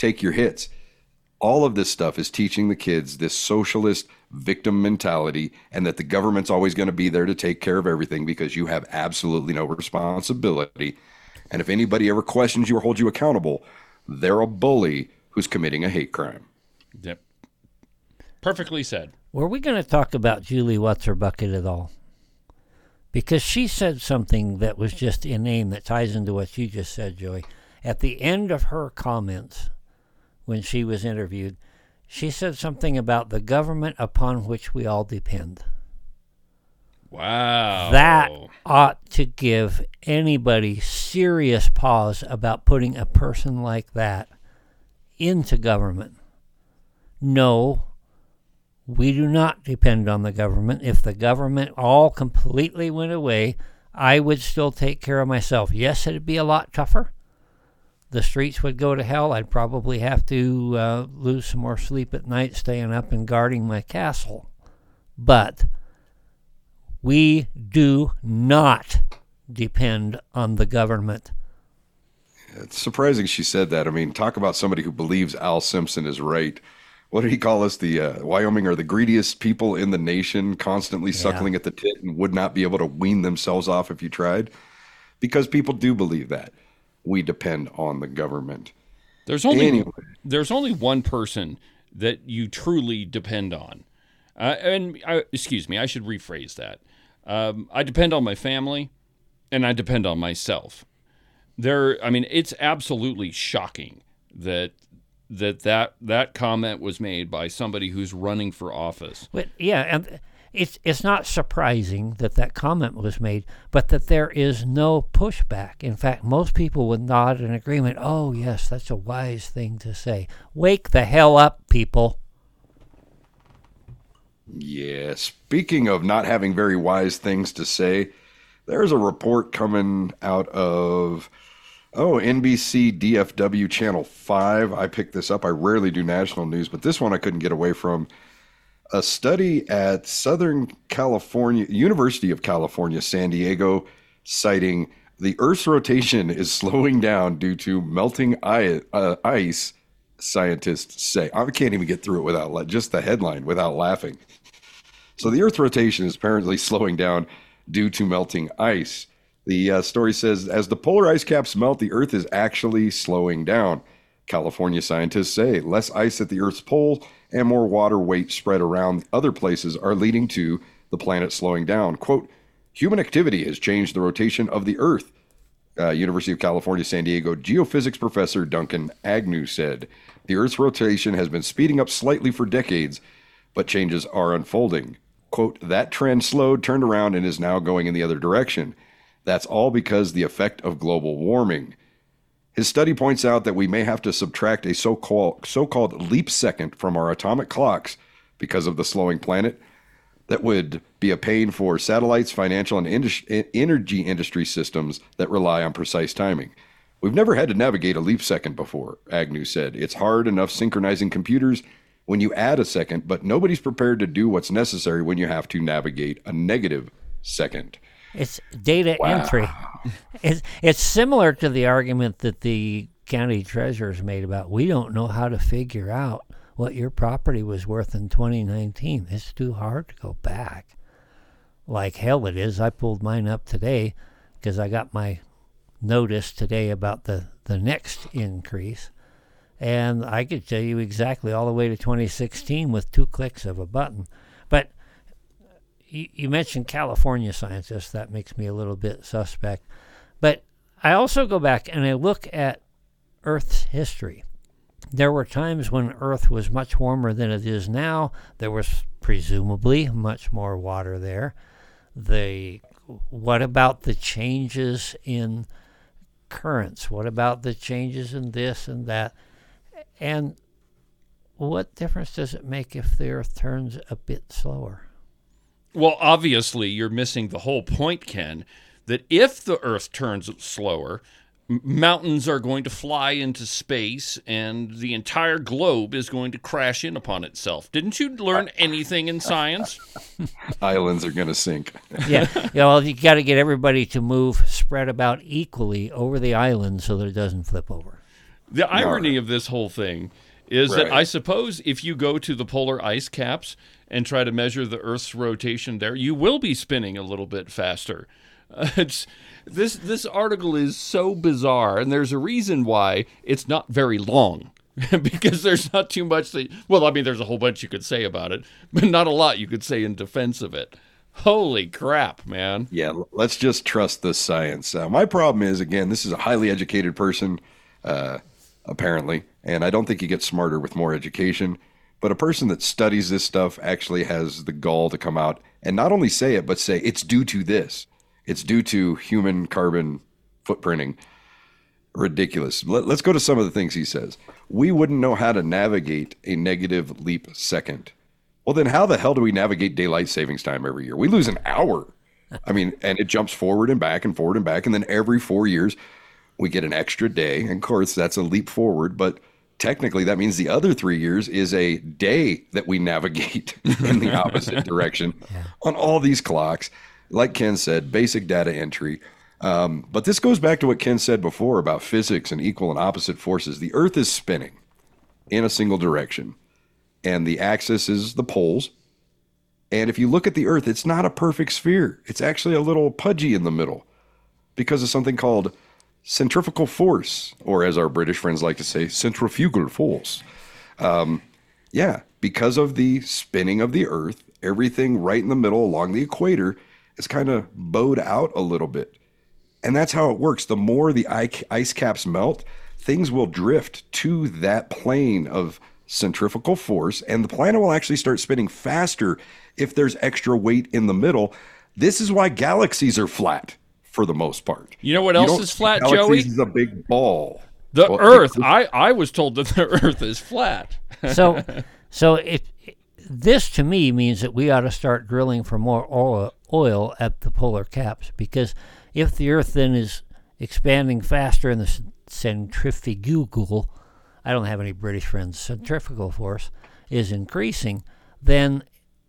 take your hits. All of this stuff is teaching the kids this socialist victim mentality and that the government's always going to be there to take care of everything because you have absolutely no responsibility. And if anybody ever questions you or holds you accountable, they're a bully who's committing a hate crime. Yep. Perfectly said. Were we going to talk about Julie What's-Her-Bucket at all? Because she said something that was just inane that ties into what you just said, Joey. At the end of her comments, when she was interviewed, she said something about the government upon which we all depend. Wow. That ought to give anybody serious pause about putting a person like that into government. No, we do not depend on the government. If the government all completely went away, I would still take care of myself. Yes, it'd be a lot tougher. The streets would go to hell. I'd probably have to uh, lose some more sleep at night staying up and guarding my castle. But we do not depend on the government. It's surprising she said that. I mean, talk about somebody who believes Al Simpson is right. What did he call us? The uh, Wyoming are the greediest people in the nation, constantly suckling Yeah. at the tit and would not be able to wean themselves off if you tried. Because people do believe that. We depend on the government. There's only Anyway. there's only one person that you truly depend on, uh, and uh, excuse me, I should rephrase that. Um, I depend on my family, and I depend on myself. There, I mean, it's absolutely shocking that that that that comment was made by somebody who's running for office. But yeah, and it's it's not surprising that that comment was made, but that there is no pushback. In fact, most people would nod in agreement. Oh, yes, that's a wise thing to say. Wake the hell up, people. Yeah, speaking of not having very wise things to say, there's a report coming out of, oh, N B C D F W Channel five. I picked this up. I rarely do national news, but this one I couldn't get away from. A study at Southern California, University of California, San Diego, citing the Earth's rotation is slowing down due to melting ice, uh, ice scientists say. I can't even get through it without, la- just the headline, without laughing. So the Earth rotation is apparently slowing down due to melting ice. The uh, story says, as the polar ice caps melt, the Earth is actually slowing down. California scientists say less ice at the Earth's pole and more water weight spread around other places are leading to the planet slowing down. Quote, human activity has changed the rotation of the Earth. Uh, University of California, San Diego geophysics professor Duncan Agnew said, the Earth's rotation has been speeding up slightly for decades, but changes are unfolding. Quote, that trend slowed, turned around, and is now going in the other direction. That's all because the effect of global warming. His study points out that we may have to subtract a so-called, so-called leap second from our atomic clocks because of the slowing planet. That would be a pain for satellites, financial, and indus- energy industry systems that rely on precise timing. We've never had to navigate a leap second before, Agnew said. It's hard enough synchronizing computers when you add a second, but nobody's prepared to do what's necessary when you have to navigate a negative second. It's data Wow. entry. It's, it's similar to the argument that the county treasurers made about we don't know how to figure out what your property was worth in twenty nineteen. It's too hard to go back. Like hell it is. I pulled mine up today because I got my notice today about the, the next increase. And I could tell you exactly all the way to twenty sixteen with two clicks of a button. But you, you mentioned California scientists. That makes me a little bit suspect. But I also go back and I look at Earth's history. There were times when Earth was much warmer than it is now. There was presumably much more water there. The what about the changes in currents? What about the changes in this and that? And what difference does it make if the Earth turns a bit slower? Well, obviously, you're missing the whole point, Ken, that if the Earth turns slower, m- mountains are going to fly into space and the entire globe is going to crash in upon itself. Didn't you learn anything in science? Islands are going to sink. Yeah, yeah. Well, you got to get everybody to move spread about equally over the island so that it doesn't flip over. The irony of this whole thing is Right. that I suppose if you go to the polar ice caps and try to measure the Earth's rotation there, you will be spinning a little bit faster. Uh, it's, this this article is so bizarre, and there's a reason why it's not very long. Because there's not too much that, well, I mean, there's a whole bunch you could say about it, but not a lot you could say in defense of it. Holy crap, man. Yeah, l- let's just trust the science. Uh, my problem is, again, this is a highly educated person, uh, apparently, and I don't think you get smarter with more education. But a person that studies this stuff actually has the gall to come out and not only say it, but say it's due to this. It's due to human carbon footprinting. Ridiculous. Let, let's go to some of the things he says. We wouldn't know how to navigate a negative leap second. Well, then how the hell do we navigate daylight savings time every year? We lose an hour. I mean, and it jumps forward and back and forward and back. And then every four years, we get an extra day. And of course, that's a leap forward. But technically, that means the other three years is a day that we navigate in the opposite direction yeah. on all these clocks. Like Ken said, basic data entry. Um, but this goes back to what Ken said before about physics and equal and opposite forces. The Earth is spinning in a single direction, and the axis is the poles. And if you look at the Earth, it's not a perfect sphere. It's actually a little pudgy in the middle because of something called centrifugal force, or as our British friends like to say, centrifugal force. Um, yeah, because of the spinning of the Earth, everything right in the middle along the equator is kind of bowed out a little bit. And that's how it works. The more the ice caps melt, things will drift to that plane of centrifugal force, and the planet will actually start spinning faster if there's extra weight in the middle. This is why galaxies are flat for the most part. You know what else is flat, Joey? Galaxies is a big ball. The well, Earth. It, I, I was told that the Earth is flat. so so it, this to me means that we ought to start drilling for more oil, oil at the polar caps, because if the Earth then is expanding faster in the centrifugal, I don't have any British friends, centrifugal force is increasing, then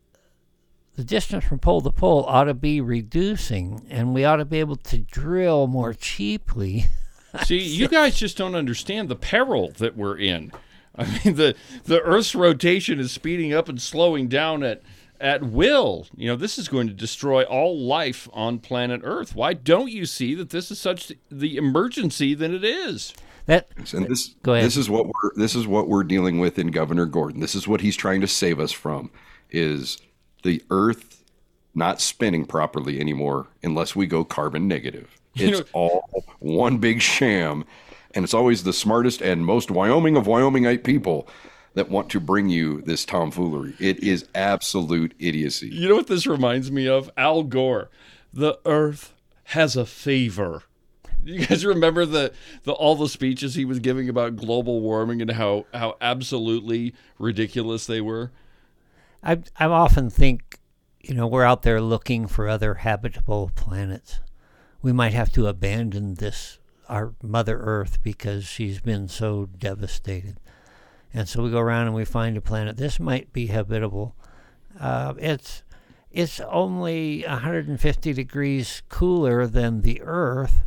the distance from pole to pole ought to be reducing, and we ought to be able to drill more cheaply. See, you guys just don't understand the peril that we're in. I mean, the, the Earth's rotation is speeding up and slowing down at at will. You know, this is going to destroy all life on planet Earth. Why don't you see that this is such the emergency that it is? That and this go ahead. This is what we're this is what we're dealing with in Governor Gordon. This is what he's trying to save us from, is the Earth not spinning properly anymore unless we go carbon negative. It's you know, all one big sham, and it's always the smartest and most Wyoming of Wyomingite people that want to bring you this tomfoolery. It is absolute idiocy. You know what this reminds me of? Al Gore. The Earth has a fever. You guys remember the, the all the speeches he was giving about global warming and how, how absolutely ridiculous they were? I I often think, you know, we're out there looking for other habitable planets. We might have to abandon this, our Mother Earth, because she's been so devastated. And so we go around and we find a planet. This might be habitable. Uh, it's it's only one hundred fifty degrees cooler than the Earth.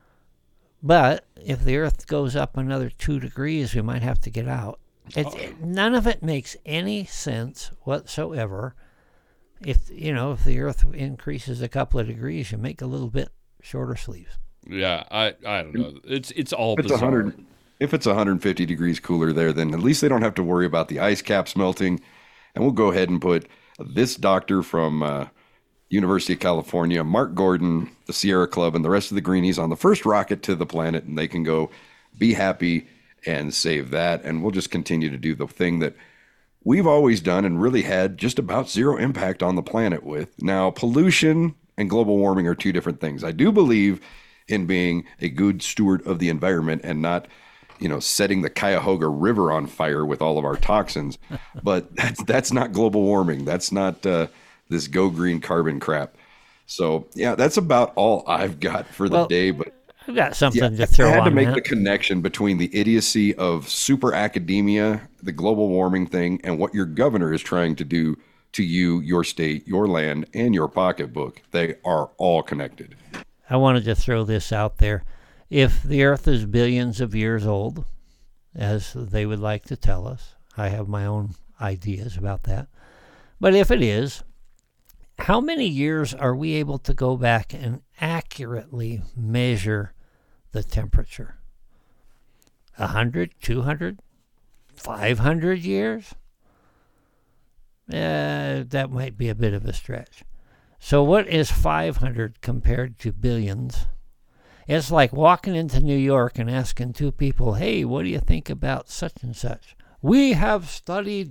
But if the Earth goes up another two degrees, we might have to get out. It, it, none of it makes any sense whatsoever. If you know, if the Earth increases a couple of degrees, you make a little bit shorter sleeves. Yeah, I, I don't know. It's it's all it's bizarre. one hundred If it's one hundred fifty degrees cooler there, then at least they don't have to worry about the ice caps melting. And we'll go ahead and put this doctor from uh, University of California, Mark Gordon, the Sierra Club, and the rest of the Greenies on the first rocket to the planet, and they can go be happy and save that. And we'll just continue to do the thing that we've always done and really had just about zero impact on the planet with. Now, pollution and global warming are two different things. I do believe in being a good steward of the environment and not, you know, setting the Cuyahoga River on fire with all of our toxins. But that's that's not global warming. That's not uh, this go green carbon crap. So, yeah, that's about all I've got for the well, day. But I've got something yeah, to throw on I had to make that. the connection between the idiocy of super academia, the global warming thing, and what your governor is trying to do to you, your state, your land, and your pocketbook. They are all connected. I wanted to throw this out there. If the Earth is billions of years old, as they would like to tell us. I have my own ideas about that. But if it is, how many years are we able to go back and accurately measure the temperature? A hundred, two hundred, five hundred years? Uh, that might be a bit of a stretch. So what is five hundred compared to billions? It's like walking into New York and asking two people, hey, what do you think about such and such? We have studied.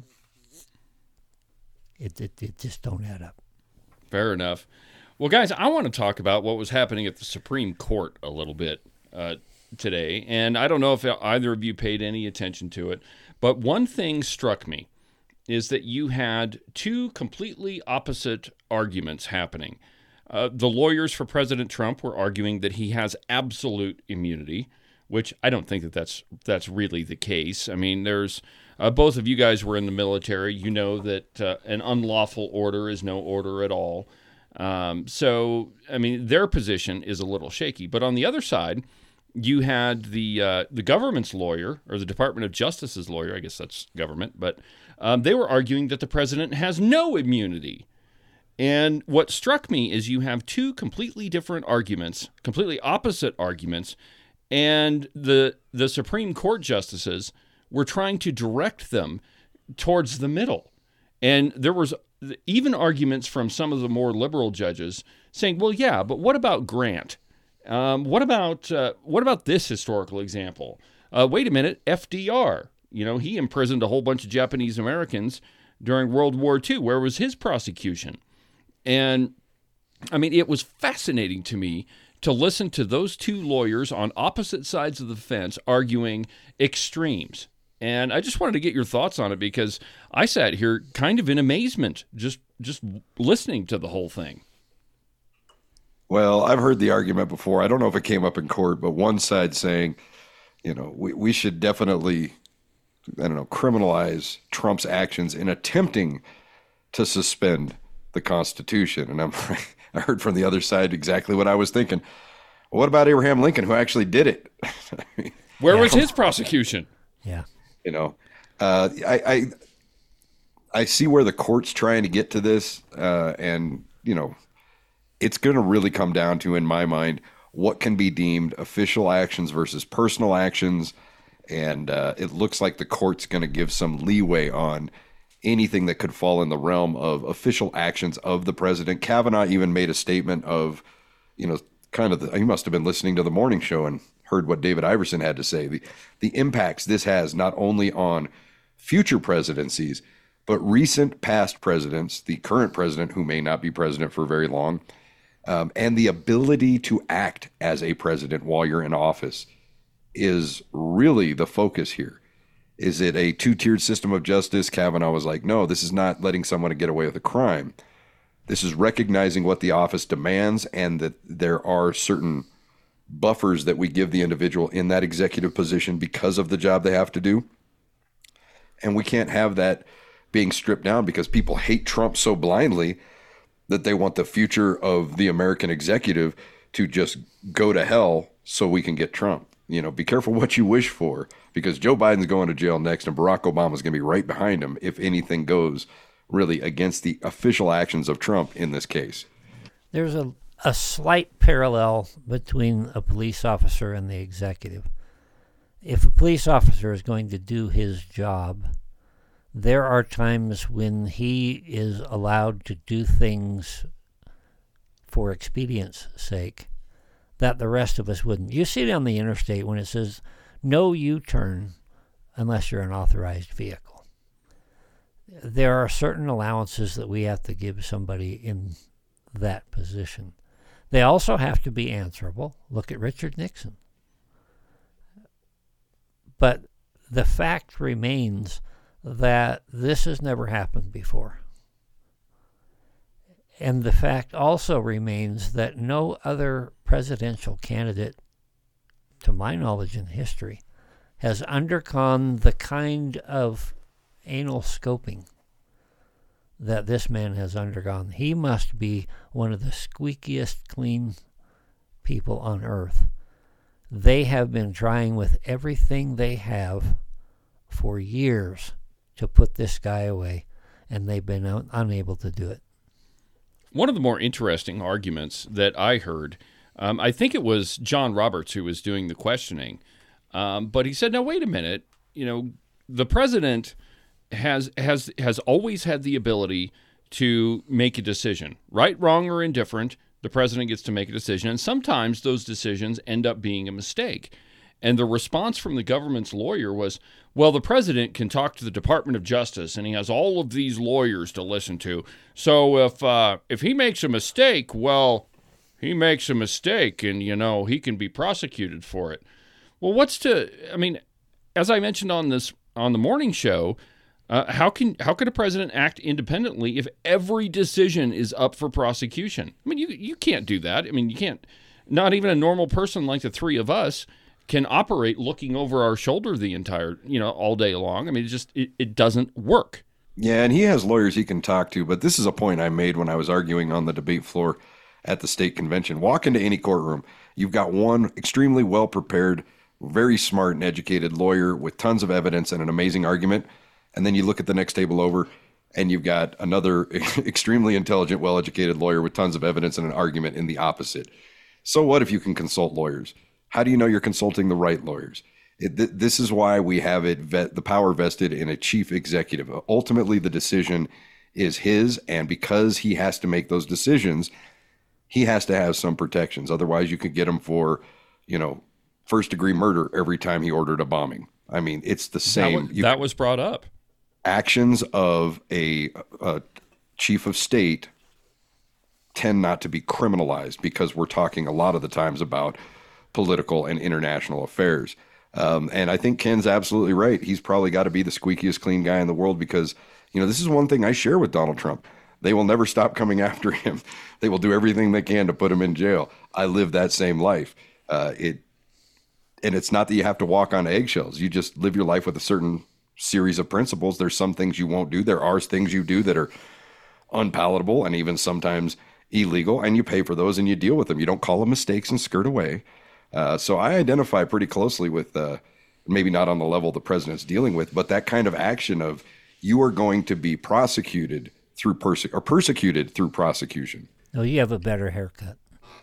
It, it, it just don't add up. Fair enough. Well, guys, I want to talk about what was happening at the Supreme Court a little bit uh, today. And I don't know if either of you paid any attention to it, but one thing struck me is that you had two completely opposite arguments happening. Uh, the lawyers for President Trump were arguing that he has absolute immunity, which I don't think that that's, that's really the case. I mean, there's uh, both of you guys were in the military. You know that uh, an unlawful order is no order at all. Um, so, I mean, their position is a little shaky. But on the other side, you had the uh, the government's lawyer, or the Department of Justice's lawyer, I guess that's government, but um, they were arguing that the president has no immunity. And what struck me is you have two completely different arguments, completely opposite arguments, and the the Supreme Court justices were trying to direct them towards the middle. And there was even arguments from some of the more liberal judges saying, well, yeah, but what about Grant? Um, what about uh, what about this historical example? Uh, wait a minute, F D R. You know, he imprisoned a whole bunch of Japanese Americans during World War Two. Where was his prosecution? And, I mean, it was fascinating to me to listen to those two lawyers on opposite sides of the fence arguing extremes. And I just wanted to get your thoughts on it because I sat here kind of in amazement just just listening to the whole thing. Well, I've heard the argument before. I don't know if it came up in court, but one side saying, you know, we, we should definitely, I don't know, criminalize Trump's actions in attempting to suspend the Constitution. And I'm, I heard from the other side exactly what I was thinking. Well, what about Abraham Lincoln, who actually did it? Where yeah. was his prosecution? Yeah. You know, uh, I, I I see where the court's trying to get to this, uh, and, you know, it's going to really come down to, in my mind, what can be deemed official actions versus personal actions. And uh, it looks like the court's going to give some leeway on anything that could fall in the realm of official actions of the president. Kavanaugh even made a statement of, you know, kind of, the, he must have been listening to the morning show and heard what David Iverson had to say. The, the impacts this has not only on future presidencies, but recent past presidents, the current president who may not be president for very long, um, and the ability to act as a president while you're in office is really the focus here. Is it a two-tiered system of justice? Kavanaugh was like, no, this is not letting someone get away with a crime. This is recognizing what the office demands and that there are certain buffers that we give the individual in that executive position because of the job they have to do. And we can't have that being stripped down because people hate Trump so blindly that they want the future of the American executive to just go to hell so we can get Trump. You know, be careful what you wish for, because Joe Biden's going to jail next and Barack Obama's going to be right behind him if anything goes really against the official actions of Trump in this case. There's a, a slight parallel between a police officer and the executive. If a police officer is going to do his job, there are times when he is allowed to do things for expedience sake that the rest of us wouldn't. You see it on the interstate when it says no U-turn unless you're an authorized vehicle. There are certain allowances that we have to give somebody in that position. They also have to be answerable. Look at Richard Nixon. But the fact remains that this has never happened before. And the fact also remains that no other presidential candidate, to my knowledge in history, has undergone the kind of anal scoping that this man has undergone. He must be one of the squeakiest clean people on earth. They have been trying with everything they have for years to put this guy away, and they've been un- unable to do it. One of the more interesting arguments that I heard, um, I think it was John Roberts who was doing the questioning, um, but he said, "Now wait a minute, you know, the president has has has always had the ability to make a decision, right, wrong, or indifferent. The president gets to make a decision, and sometimes those decisions end up being a mistake." And the response from the government's lawyer was, well, the president can talk to the Department of Justice, and he has all of these lawyers to listen to. So if uh, if he makes a mistake, well, he makes a mistake, and, you know, he can be prosecuted for it. Well, what's to, I mean, as I mentioned on this on the morning show, uh, how can how could a president act independently if every decision is up for prosecution? I mean, you you can't do that. I mean, you can't, not even a normal person like the three of us can operate looking over our shoulder the entire, you know, all day long. I mean, it just, it, it doesn't work. Yeah, and he has lawyers he can talk to, but this is a point I made when I was arguing on the debate floor at the state convention. Walk into any courtroom, you've got one extremely well-prepared, very smart and educated lawyer with tons of evidence and an amazing argument, and then you look at the next table over, and you've got another extremely intelligent, well-educated lawyer with tons of evidence and an argument in the opposite. So what if you can consult lawyers? How do you know you're consulting the right lawyers? It, th- this is why we have it vet, the power vested in a chief executive. Ultimately, the decision is his, and because he has to make those decisions, he has to have some protections. Otherwise, you could get him for, you know, first-degree murder every time he ordered a bombing. I mean, it's the same. That was, that was brought up. Actions of a, a chief of state tend not to be criminalized because we're talking a lot of the times about political and international affairs. Um, and I think Ken's absolutely right. He's probably got to be the squeakiest clean guy in the world because, you know, this is one thing I share with Donald Trump. They will never stop coming after him. They will do everything they can to put him in jail. I live that same life. Uh, it, and it's not that you have to walk on eggshells. You just live your life with a certain series of principles. There's some things you won't do. There are things you do that are unpalatable and even sometimes illegal, and you pay for those and you deal with them. You don't call them mistakes and skirt away. Uh, so I identify pretty closely with, uh, maybe not on the level the president's dealing with, but that kind of action of you are going to be prosecuted through perse- or persecuted through prosecution. Oh, you have a better haircut.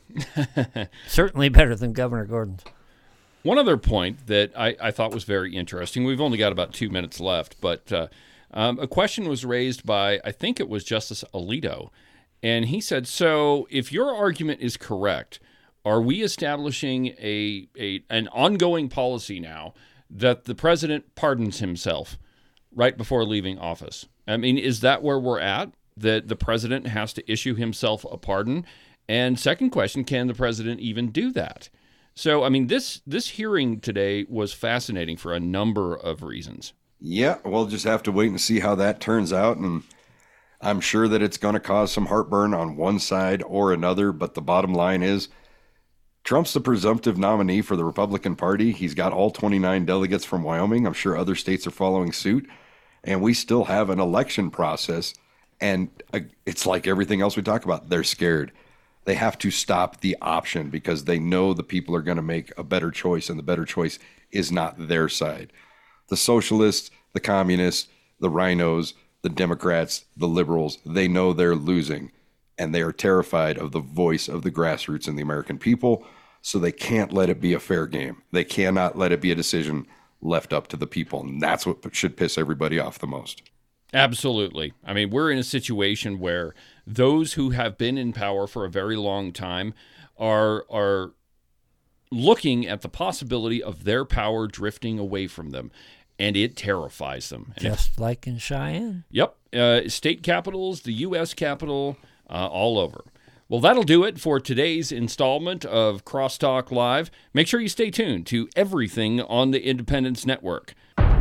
Certainly better than Governor Gordon's. One other point that I, I thought was very interesting, we've only got about two minutes left, but uh, um, a question was raised by, I think it was Justice Alito, and he said, so if your argument is correct, are we establishing a, a an ongoing policy now that the president pardons himself right before leaving office? I mean, is that where we're at, that the president has to issue himself a pardon? And second question, can the president even do that? So, I mean, this this hearing today was fascinating for a number of reasons. Yeah, we'll just have to wait and see how that turns out. And I'm sure that it's going to cause some heartburn on one side or another. But the bottom line is, Trump's the presumptive nominee for the Republican Party. He's got all twenty-nine delegates from Wyoming. I'm sure other states are following suit. And we still have an election process. And it's like everything else we talk about. They're scared. They have to stop the option because they know the people are going to make a better choice, and the better choice is not their side. The socialists, the communists, the rhinos, the Democrats, the liberals, they know they're losing. And they are terrified of the voice of the grassroots and the American people, so they can't let it be a fair game. They cannot let it be a decision left up to the people, and that's what should piss everybody off the most. Absolutely. I mean, we're in a situation where those who have been in power for a very long time are are looking at the possibility of their power drifting away from them, and it terrifies them. And Just like in Cheyenne. Yep. Uh, state capitals, the U S Capitol, Uh, all over. Well, that'll do it for today's installment of Crosstalk Live. Make sure you stay tuned to everything on the Independence Network.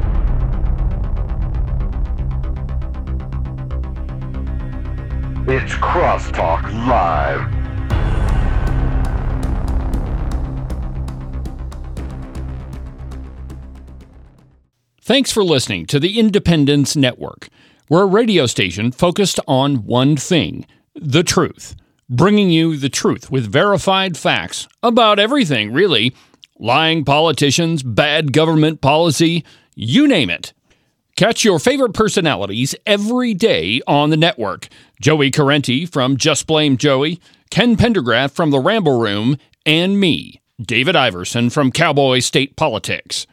It's Crosstalk Live. Thanks for listening to the Independence Network. We're a radio station focused on one thing, the truth. Bringing you the truth with verified facts about everything, really. Lying politicians, bad government policy, you name it. Catch your favorite personalities every day on the network. Joey Carenti from Just Blame Joey, Ken Pendergraft from The Ramble Room, and me, David Iverson from Cowboy State Politics.